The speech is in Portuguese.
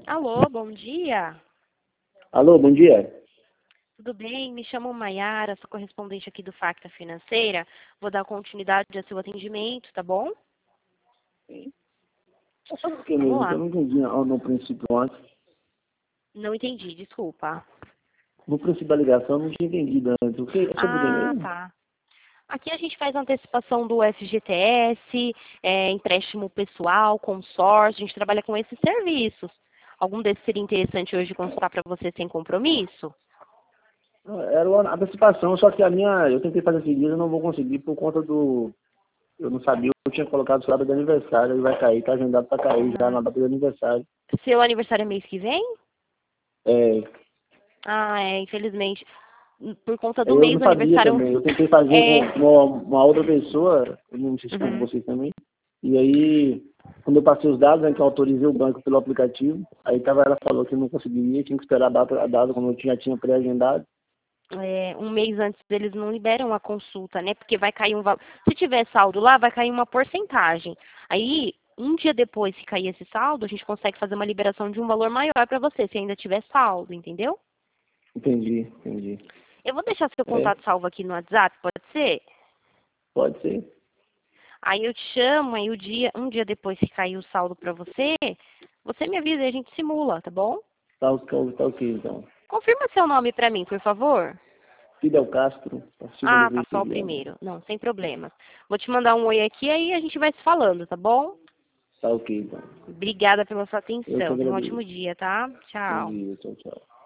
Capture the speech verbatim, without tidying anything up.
Alô, bom dia. Alô, bom dia. Tudo bem? Me chamo Maiara, sou correspondente aqui do Facta Financeira. Vou dar continuidade ao seu atendimento, tá bom? Sabe por que Vamos mesmo? Que eu lá. não entendi no no princípio antes. Não entendi, desculpa. No princípio da ligação, eu não tinha entendido antes. O que? É sobre o que Ah, mesmo? tá. Aqui a gente faz antecipação do F G T S, é, empréstimo pessoal, consórcio, a gente trabalha com esses serviços. Algum desses seria interessante hoje consultar para você sem compromisso? Era uma antecipação, só que a minha, eu tentei fazer esse dia, eu não vou conseguir por conta do, eu não sabia, eu tinha colocado o data de aniversário, ele vai cair, tá agendado para cair já Ah, na data de aniversário. seu aniversário é mês que vem? É, Ah, é, infelizmente. Por conta do eu mês não do sabia aniversário. também, eu tentei fazer com É. uma, uma outra pessoa, eu não sei se foi com Uhum. vocês também, e aí, quando eu passei os dados, né, que eu autorizei o banco pelo aplicativo, aí tava, ela falou que não conseguiria, tinha que esperar a data, a data como eu já tinha pré-agendado. É, um mês antes eles não liberam a consulta, né? Porque vai cair um valor. Se tiver saldo lá, vai cair uma porcentagem. Aí, um dia depois, se cair esse saldo, a gente consegue fazer uma liberação de um valor maior para você, se ainda tiver saldo, entendeu? Entendi, entendi. Eu vou deixar seu É, contato salvo aqui no WhatsApp, pode ser? pode ser. Aí eu te chamo, aí o dia, um dia depois, se cair o saldo para você, você me avisa e a gente simula, tá bom? Tá, ok, tá ok, então. Confirma seu nome para mim, por favor. Fidel Castro, da Silva Ah, tá, Oliveira só o Viana. primeiro. Não, sem problemas. Vou te mandar um oi aqui, aí a gente vai se falando, tá bom? Tá ok, então. Obrigada pela sua Eu que atenção. Tenha um ótimo agradeço. dia, tá? Bom Tchau. dia, tchau, tchau.